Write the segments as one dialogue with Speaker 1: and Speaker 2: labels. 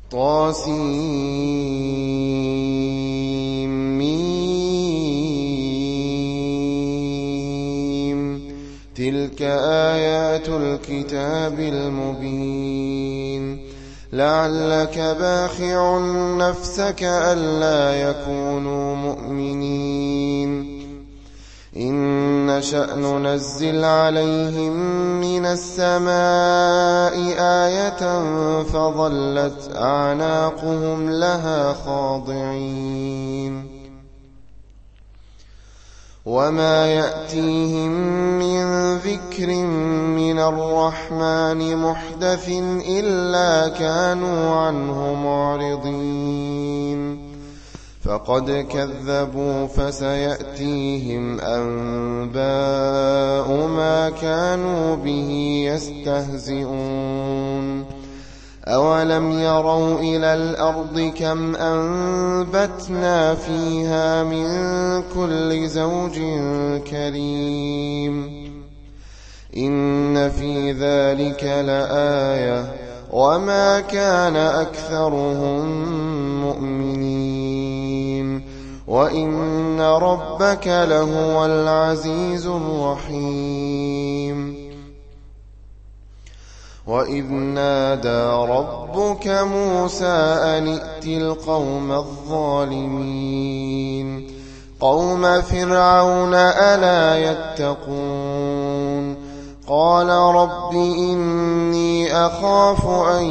Speaker 1: طاسيم. تلك آيات الكتاب المبين. لعلك باخع نفسك ألا يكونوا مؤمنين. إن نشأ ننزل عليهم من السماء آية فظلت أعناقهم لها خاضعين. وما يأتيهم من ذكر من الرحمن محدث إلا كانوا عنه معرضين. فقد كذبوا فسيأتيهم أنباء ما كانوا به يستهزئون. أولم يروا إلى الأرض كم أنبتنا فيها من كل زوج كريم. إن في ذلك لآية وما كان أكثرهم مؤمنين وإن ربك لهو العزيز الرحيم. وإذ نادى ربك موسى أن ائت القوم الظالمين قوم فرعون ألا يتقون. قال رب إني أخاف أن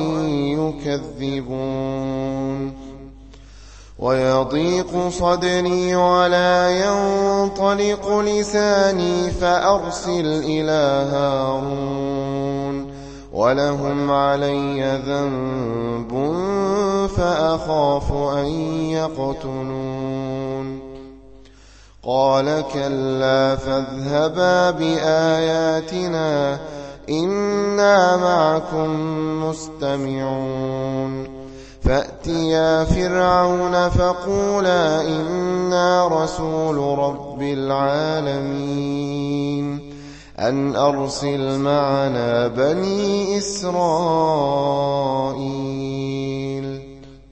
Speaker 1: يكذبون. ويضيق صدري ولا ينطلق لساني فأرسل إلى هارون ولهم علي ذنب فأخاف أن يقتلون. قال كلا فاذهبا بآياتنا إنا معكم مستمعون. فأتيا فرعون فقولا إنا رسول رب العالمين أن أرسل معنا بني إسرائيل.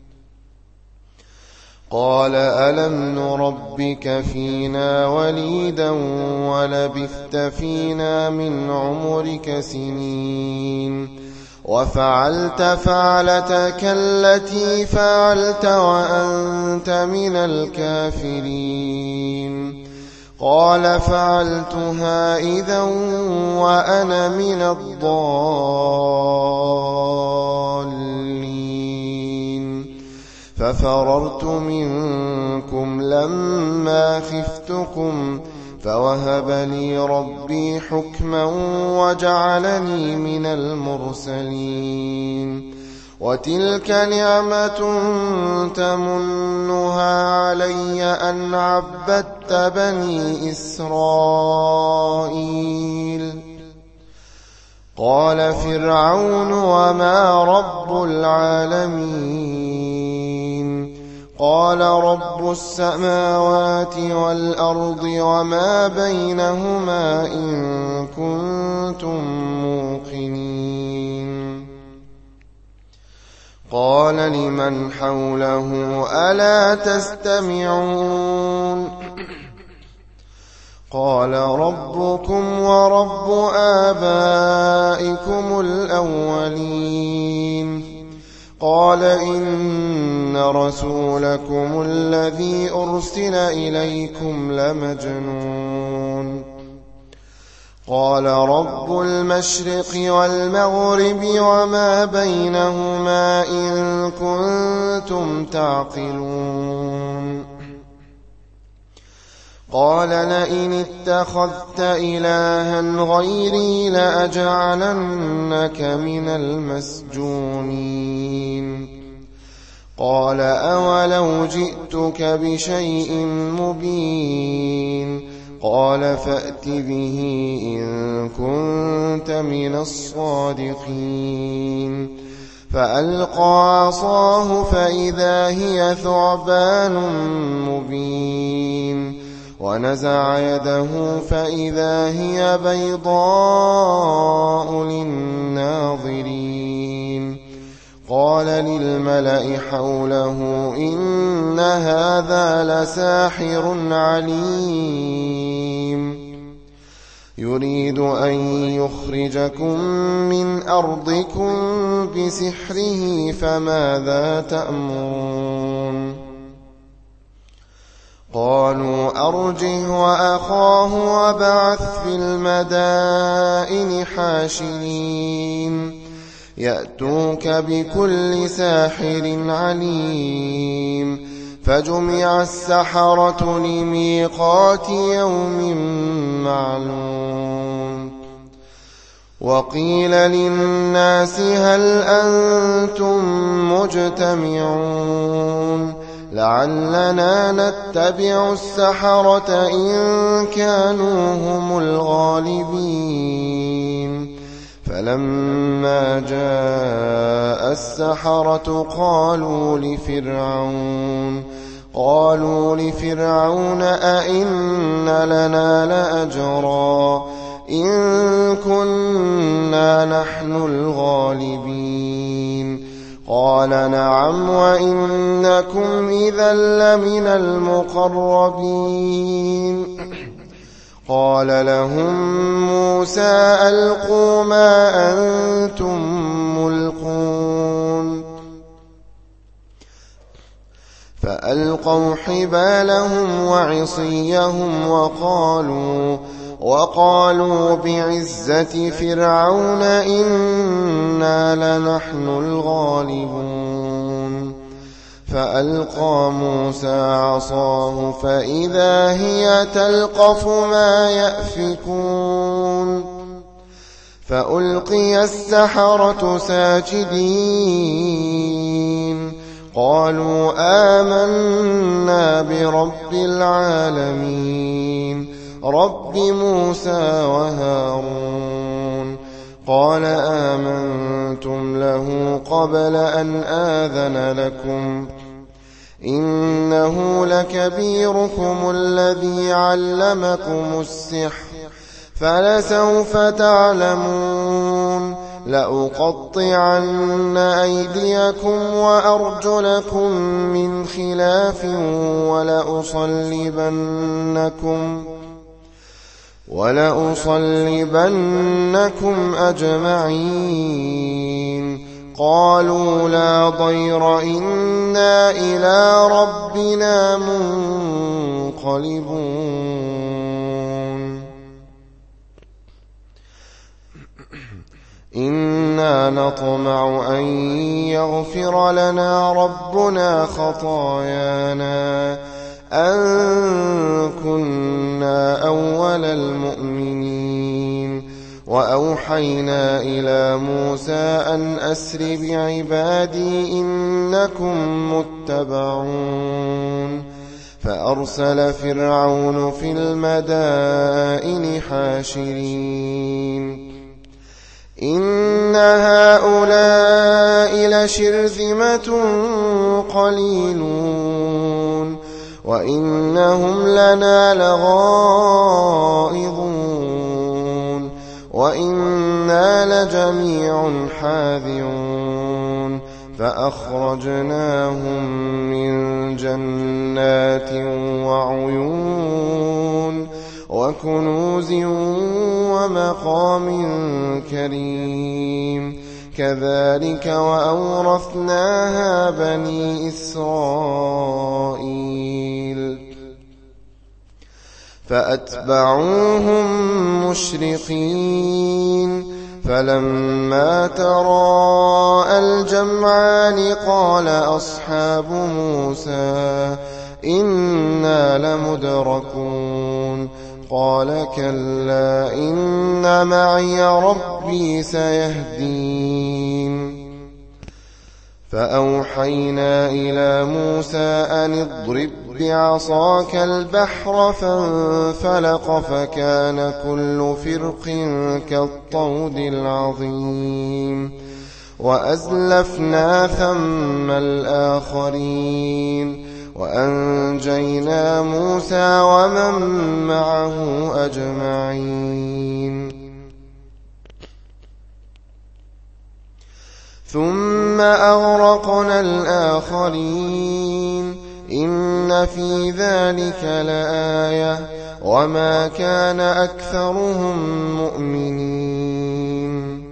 Speaker 1: قال ألم نربك فينا وليدا ولبثت فينا من عمرك سنين وفعلت فعلتك التي فعلت وأنت من الكافرين. قال فعلتها إذا وأنا من الضالين. ففررت منكم لما خفتكم فوهب لي ربي حكما وجعلني من المرسلين. وتلك نعمة تمنها علي أن عبدت بني إسرائيل. قال فرعون وما رب العالمين. قال رب السماوات والأرض وما بينهما إن كنتم موقنين. قال لمن حوله ألا تستمعون. قال ربكم ورب آبائكم الأولين. قال إن رسولكم الذي أرسل إليكم لمجنون. قال رب المشرق والمغرب وما بينهما إن كنتم تعقلون. قال لئن اتخذت إلها غيري لأجعلنك من المسجونين. قال أولو جئتك بشيء مبين. قال فأت به إن كنت من الصادقين. فألقى عصاه فإذا هي ثعبان مبين. ونزع يده فإذا هي بيضاء للناظرين. قال للملأ حوله إن هذا لساحر عليم يريد أن يخرجكم من أرضكم بسحره فماذا تأمرون قالوا أرجه وأخاه وابعث في المدائن حاشرين يأتوك بكل ساحر عليم فجمع السحرة لميقات يوم معلوم وقيل للناس هل أنتم مجتمعون لعلنا نتبع السحرة إن كانوا هم الغالبين فلما جاء السحرة قالوا لفرعون أئن لنا لأجرا إن كنا نحن الغالبين قال نعم وإنكم إذا لمن المقربين قال لهم موسى ألقوا ما أنتم ملقون فألقوا حبالهم وعصيهم وقالوا بعزة فرعون إنا لنحن الغالبون فألقى موسى عصاه فإذا هي تلقف ما يأفكون فألقي السحرة ساجدين قالوا آمنا برب العالمين رب موسى وهارون قال آمنتم له قبل أن آذن لكم إنه لكبيركم الذي علمكم السحر فلسوف تعلمون لأقطعن أيديكم وأرجلكم من خلاف ولأصلبنكم أجمعين قالوا لا ضير إنا إلى ربنا منقلبون إنا نطمع أن يغفر لنا ربنا خطايانا أن كنا أول المؤمنين وأوحينا إلى موسى أن أسر بعبادي إنكم متبعون فأرسل فرعون في المدائن حاشرين إن هؤلاء لشرذمة قليلون وإنهم لنا لغائظون وإنا لجميع حاذرون فأخرجناهم من جنات وعيون وكنوز ومقام كريم كذلك وأورثناها بني إسرائيل فأتبعوهم مشرقين فلما تراءى الجمعان قال أصحاب موسى إنا لمدركون قال كلا إن معي ربي سيهدين فأوحينا إلى موسى أن اضرب بعصاك البحر فانفلق فكان كل فرق كالطود العظيم وأزلفنا ثم الآخرين وأنجينا موسى ومن معه أجمعين ثم أغرقنا الآخرين إن في ذلك لآية وما كان أكثرهم مؤمنين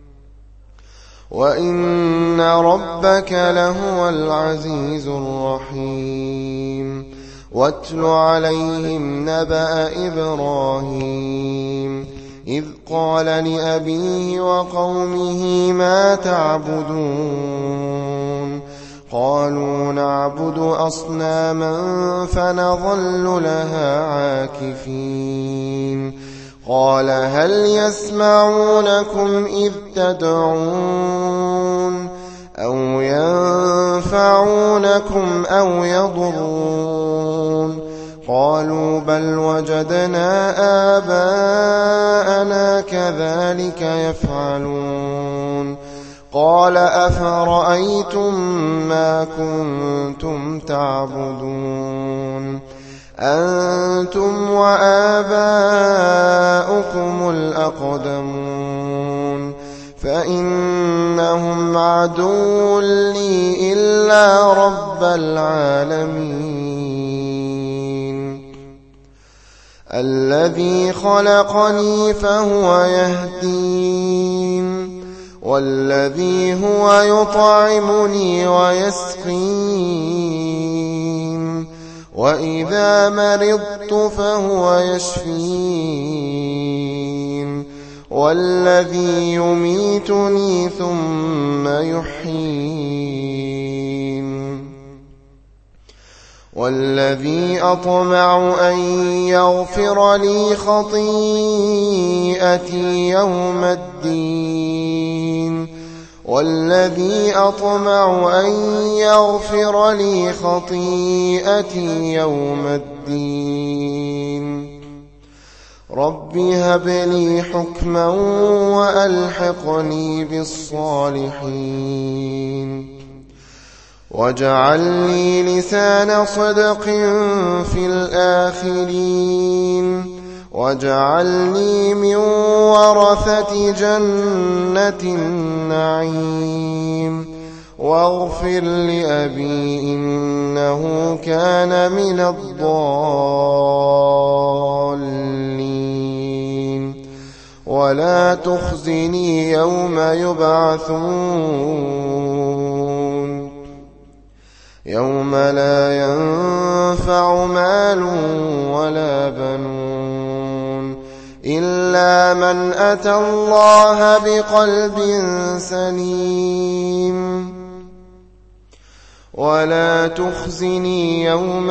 Speaker 1: وإن ربك لهو العزيز الرحيم واتل عليهم نبأ إبراهيم إذ قال لأبيه وقومه ما تعبدون قالوا نعبد أصناما فنظل لها عاكفين قال هل يسمعونكم إذ تدعون أو ينفعونكم أو يضرون قالوا بل وجدنا آباءنا كذلك يفعلون قال أفرأيتم ما كنتم تعبدون أنتم وآباؤكم الأقدمون فإنهم عدو لي إلا رب العالمين الذي خلقني فهو يهدين والذي هو يطعمني ويسقين وإذا مرضت فهو يشفين والذي يميتني ثم يحيين والذي أطمع أن يغفر لي خطيئتي يوم الدين والذي أطمع أن يغفر لي خطيئتي يوم الدين رب هب لي حكما وألحقني بالصالحين واجعل لي لسان صدق في الآخرين واجعلني من ورثة جنة النعيم واغفر لأبي إنه كان من الضالين ولا تخزني يوم يبعثون يوم لا ينفع مال ولا بنون إلا من أتى الله بقلب سليم ولا تخزني يوم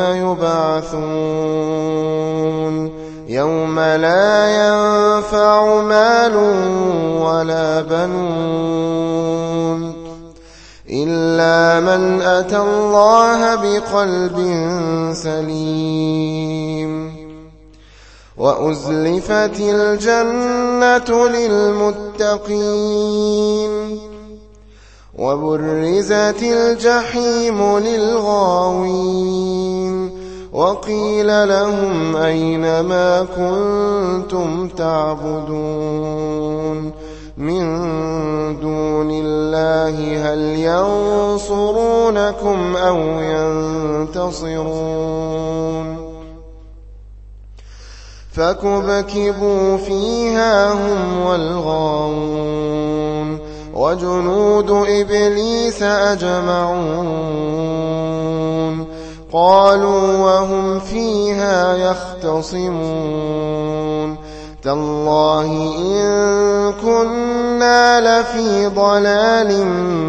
Speaker 1: يبعثون يوم لا ينفع مال ولا بنون إلا من أتى الله بقلب سليم وأزلفت الجنة للمتقين وبرزت الجحيم للغاوين وقيل لهم أين ما كنتم تعبدون من دون الله هل ينصرونكم أو ينتصرون فكبكبوا فيها هم والغاوون وجنود إبليس أجمعون قالوا وهم فيها يختصمون تالله إن كنا لفي ضلال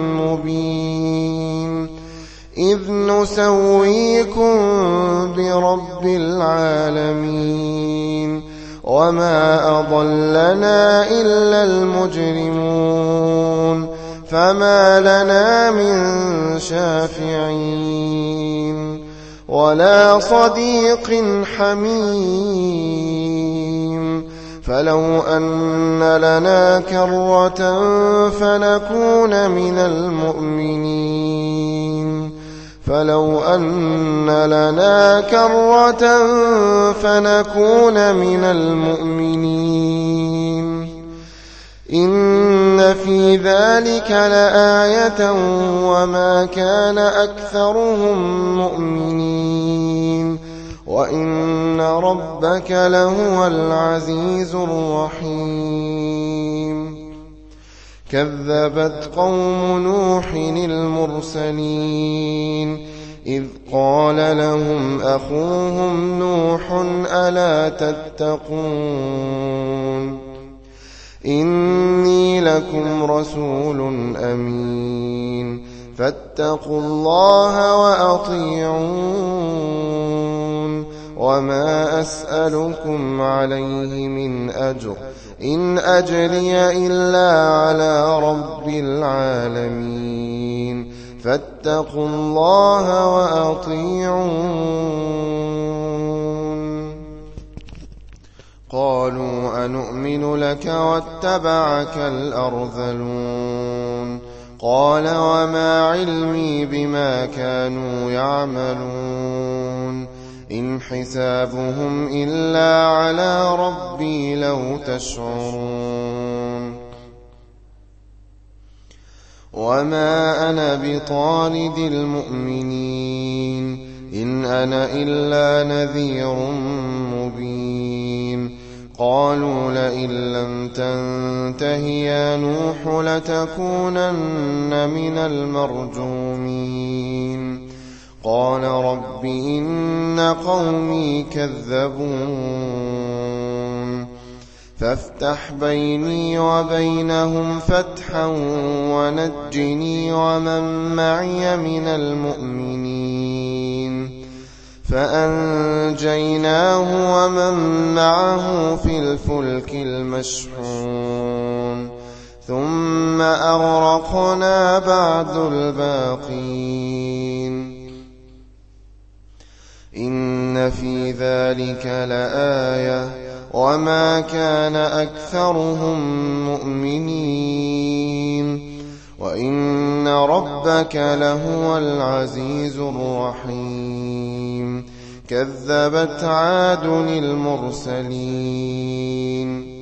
Speaker 1: مبين إذ نسويكم برب العالمين وما أضلنا إلا المجرمون فما لنا من شافعين ولا صديق حميم فلو أن لنا كرة فنكون من المؤمنين فلو أن لنا كرة فنكون من المؤمنين إن في ذلك لآية وما كان أكثرهم مؤمنين وإن ربك لهو العزيز الرحيم كذبت قوم نوح المرسلين إذ قال لهم أخوهم نوح ألا تتقون إني لكم رسول أمين فاتقوا الله وأطيعون وما أسألكم عليه من أجر إن أجري إلا على رب العالمين فاتقوا الله وأطيعون قالوا أنؤمن لك واتبعك الأرذلون قال وما علمي بما كانوا يعملون إن حسابهم إلا على ربي لو تشعرون وما أنا بطارد المؤمنين إن أنا إلا نذير مبين قالوا لئن لم تنته يا نوح لتكونن من المرجومين قال رب إن قومي كذبون فافتح بيني وبينهم فتحا ونجني ومن معي من المؤمنين فأنجيناه ومن معه في الفلك المشحون ثم أغرقنا بعد الباقين إن في ذلك لآية وما كان أكثرهم مؤمنين وإن ربك لهو العزيز الرحيم كذبت عاد المرسلين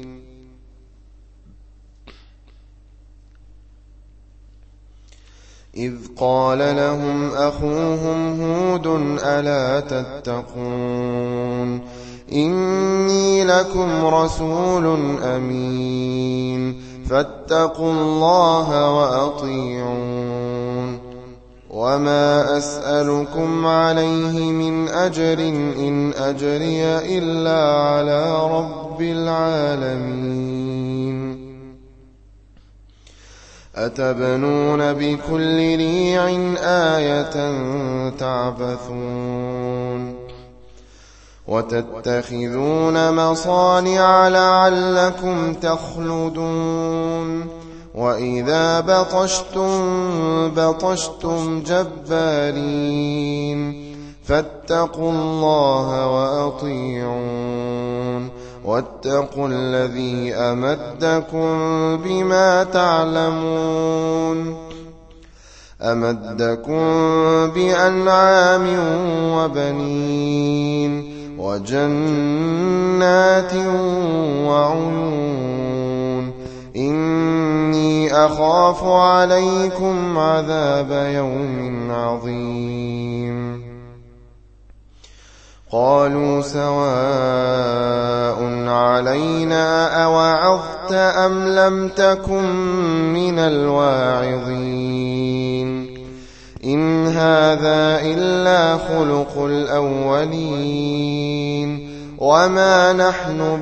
Speaker 1: إذ قال لهم أخوهم هود ألا تتقون إني لكم رسول أمين فاتقوا الله وأطيعون وما أسألكم عليه من أجر إن أجري إلا على رب العالمين أتبنون بكل ريع آية تعبثون وتتخذون مصانع لعلكم تخلدون وإذا بطشتم جبارين فاتقوا الله وأطيعون واتقوا الذي أمدكم بما تعلمون أمدكم بأنعام وبنين وجنات وعيون إني أخاف عليكم عذاب يوم عظيم قالوا سواء علينا أوعظت أم لم تكن من الواعظين إن هذا إلا خلق الأولين وما نحن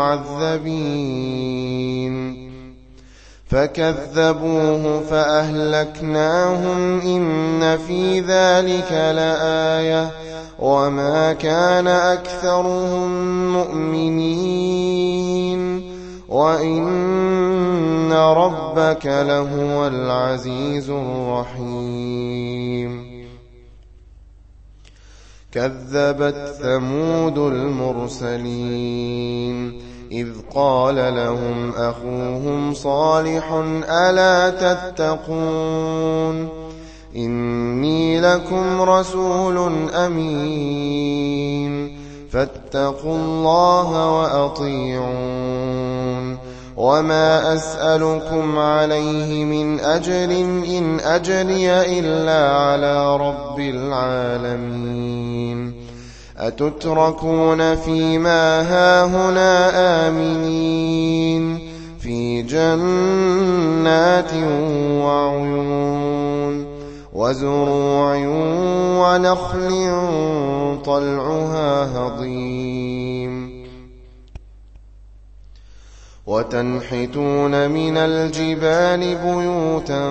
Speaker 1: بمعذبين فكذبوه فأهلكناهم إن في ذلك لآية وما كان أكثرهم مؤمنين وإن ربك لهو العزيز الرحيم كذبت ثمود المرسلين إذ قال لهم أخوهم صالح ألا تتقون إني لكم رسول أمين فاتقوا الله وأطيعون وما أسألكم عليه من أجر إن أجري إلا على رب العالمين أتتركون فيما هاهنا آمنين في جنات وعيون وزروع ونخل طلعها هضيم وتنحتون من الجبال بيوتا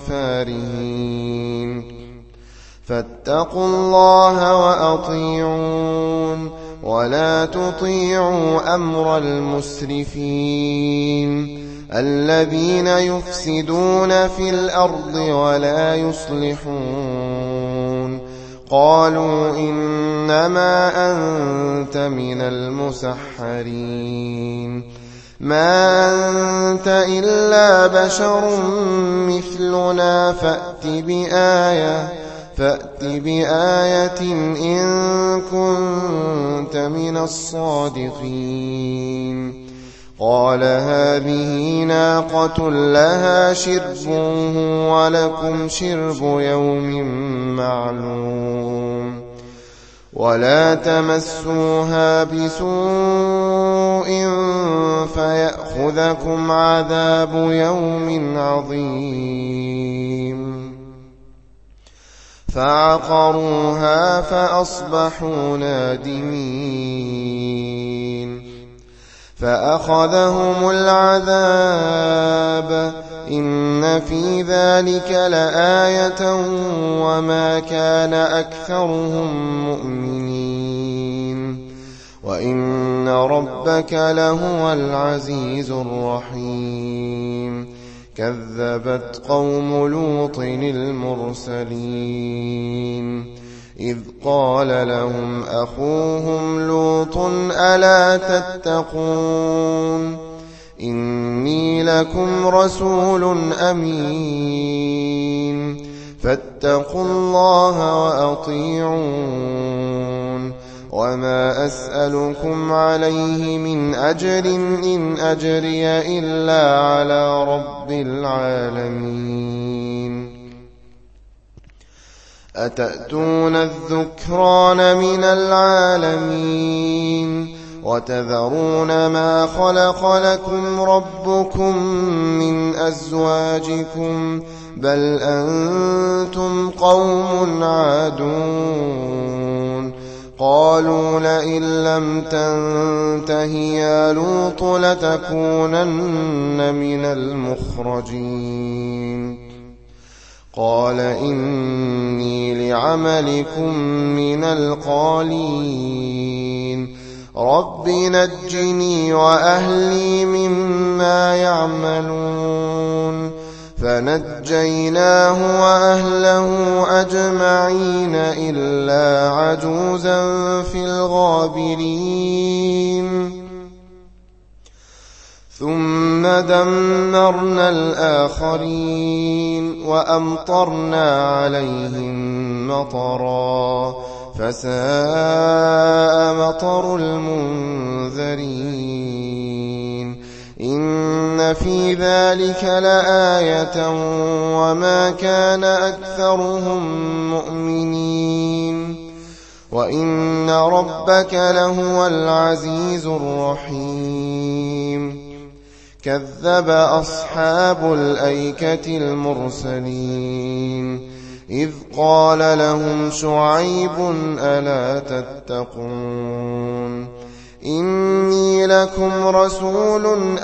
Speaker 1: فارهين فاتقوا الله وأطيعون ولا تطيعوا أمر المسرفين الذين يفسدون في الأرض ولا يصلحون قالوا إنما أنت من المسحرين ما أنت إلا بشر مثلنا فأت بآية إن كنت من الصادقين قال هذه ناقة لها شرب ولكم شرب يوم معلوم ولا تمسوها بسوء فيأخذكم عذاب يوم عظيم فعقروها فأصبحوا نادمين فأخذهم العذاب إن في ذلك لآية وما كان أكثرهم مؤمنين وإن ربك لهو العزيز الرحيم كذبت قوم لوط المرسلين إذ قال لهم أخوهم لوط ألا تتقون إني لكم رسول أمين فاتقوا الله وأطيعون وما أسألكم عليه من أجر إن أجري إلا على رب العالمين أتأتون الذكران من العالمين وتذرون ما خلق لكم ربكم من أزواجكم بل أنتم قوم عادون قالوا لئن لم تنته يا لوط لتكونن من المخرجين قال إني لعملكم من القالين رب نجني وأهلي مما يعملون فنجيناه وأهله أجمعين إلا عجوزا في الغابرين ثم دمرنا الآخرين وأمطرنا عليهم مطرا فساء مطر المنذرين إن في ذلك لآية وما كان أكثرهم مؤمنين وإن ربك لهو العزيز الرحيم كذب أصحاب الأيكة المرسلين إذ قال لهم شعيب ألا تتقون إني لكم رسول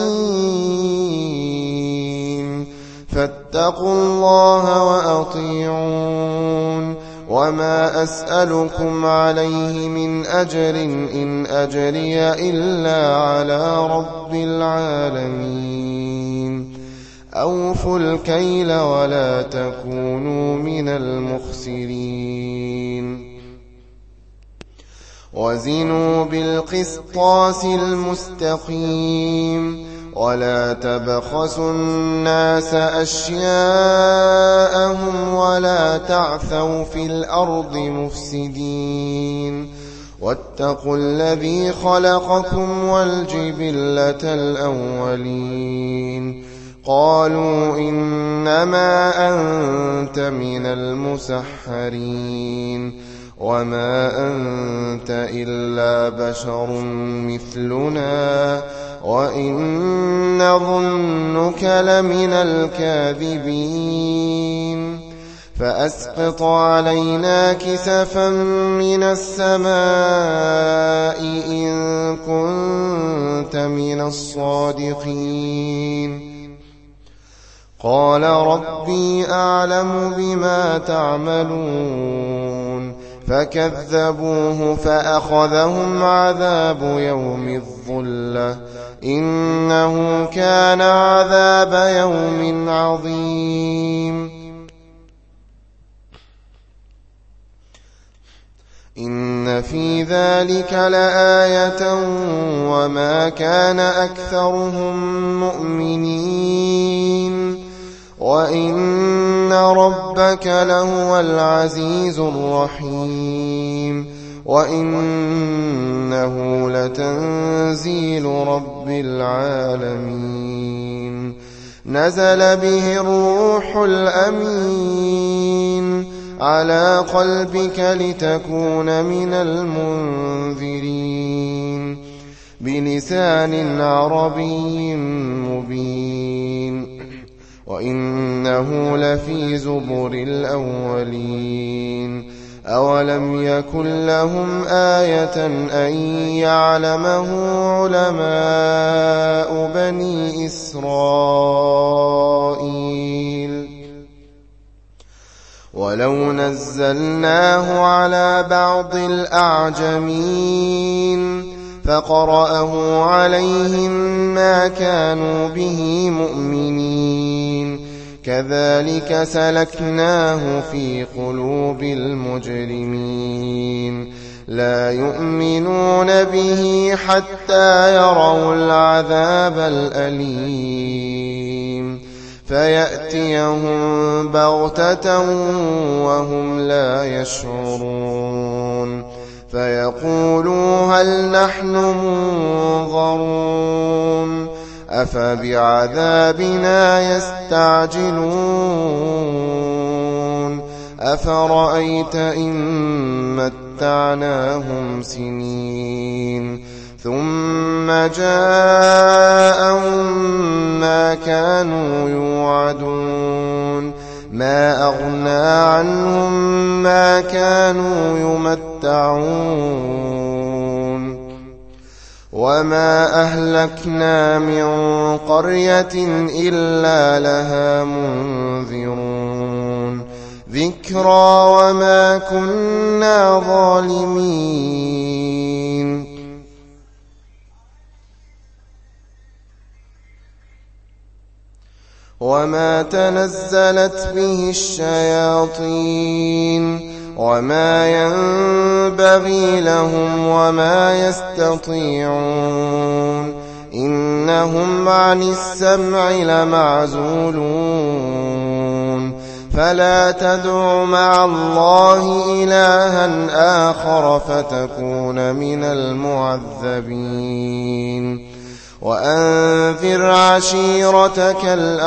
Speaker 1: أمين فاتقوا الله وأطيعون وما أسألكم عليه من أجر إن أجري إلا على رب العالمين أوفوا الكيل ولا تكونوا من المخسرين وزنوا بالقسطاس المستقيم ولا تبخسوا الناس أشياءهم ولا تعثوا في الأرض مفسدين واتقوا الذي خلقكم والجبلة الأولين قالوا إنما أنت من المسحرين وما أنت إلا بشر مثلنا وإن نظنك لمن الكاذبين فأسقط علينا كسفا من السماء إن كنت من الصادقين قال ربي أعلم بما تعملون فكذبوه فأخذهم عذاب يوم الظلة إنه كان عذاب يوم عظيم إن في ذلك لآية وما كان أكثرهم مؤمنين وإن ربك لهو العزيز الرحيم وإنه لتنزيل رب العالمين نزل به الروح الأمين على قلبك لتكون من المنذرين بلسان عربي مبين وإنه لفي زبر الأولين أولم يكن لهم آية أن يعلمه علماء بني إسرائيل ولو نزلناه على بعض الأعجمين فقرأه عليهم ما كانوا به مؤمنين كذلك سلكناه في قلوب المجرمين لا يؤمنون به حتى يروا العذاب الأليم فيأتيهم بغتة وهم لا يشعرون فيقولوا هل نحن منظرون أفبعذابنا يستعجلون أفرأيت إن متعناهم سنين ثم جاءهم ما كانوا يوعدون ما أغنى عنهم ما كانوا يمتعون وما أهلكنا من قرية إلا لها منذرون ذكرى وما كنا ظالمين وما تنزلت به الشياطين وما ينبغي لهم وما يستطيعون إنهم عن السمع لمعزولون فلا تدع مع الله إلها آخر فتكون من المعذبين وأنذر عشيرتك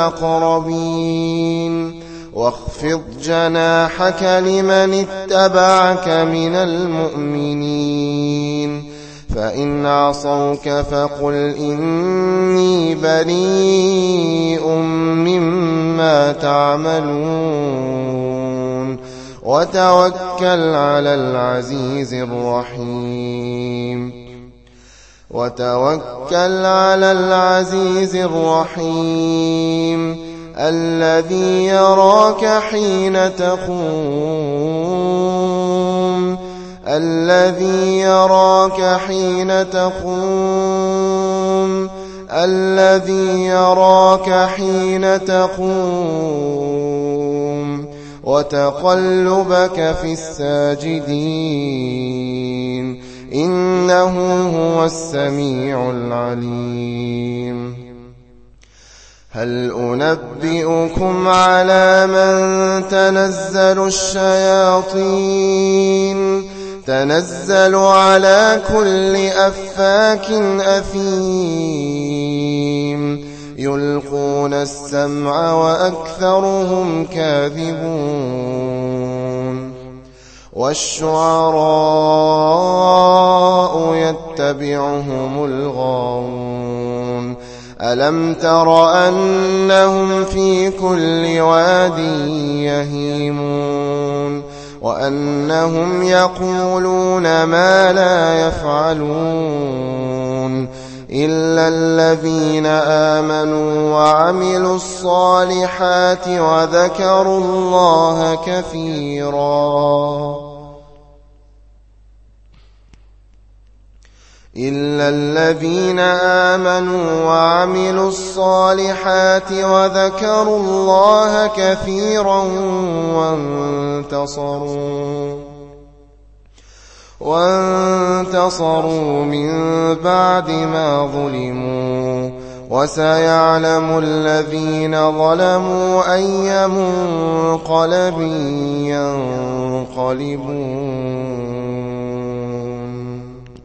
Speaker 1: الأقربين واخفض جناحك لمن اتبعك من المؤمنين فإن عصوك فقل إني بريء مما تعملون وتوكل على العزيز الرحيم الذي يراك حين تقوم الذي يراك حين تقوم وتقلبك في الساجدين إنه هو السميع العليم هل أنبئكم على من تنزل الشياطين تنزل على كل أفاك أثيم يلقون السمع وأكثرهم كاذبون والشعراء يتبعهم الغاوون ألم تر أنهم في كل واد يهيمون وأنهم يقولون ما لا يفعلون إلا الذين آمنوا وعملوا الصالحات وذكروا الله كثيرا إلا الذين آمنوا وعملوا الصالحات وذكروا الله كثيرا وانتصروا من بعد ما ظلموا وسيعلم الذين ظلموا أي منقلب ينقلبون